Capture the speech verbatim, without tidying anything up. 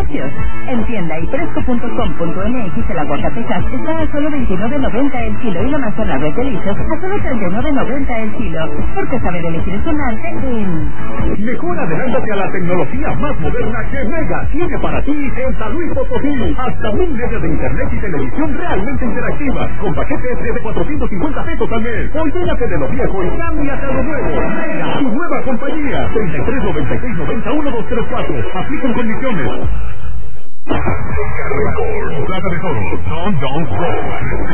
precios. En tienda y fresco punto com punto m x el aguacate Hass está a solo veintinueve noventa el kilo y la manzana Red Delicious a solo treinta y nueve noventa el kilo. Porque saber elegir es un arte en... Mejor adelántate a la tecnología más moderna que Mega tiene para ti en San Luis Potosí. Hasta mil megas de internet y televisión realmente interactivas con paquetes de cuatrocientos cincuenta pesos al mes. Olvídate de lo viejo y cámbiate a lo nuevo. Mega, tu nueva compañía. treinta y tres noventa y seis noventa uno dos tres cuatro. Aplican condiciones. Plaza de Toros, Don Don Pro.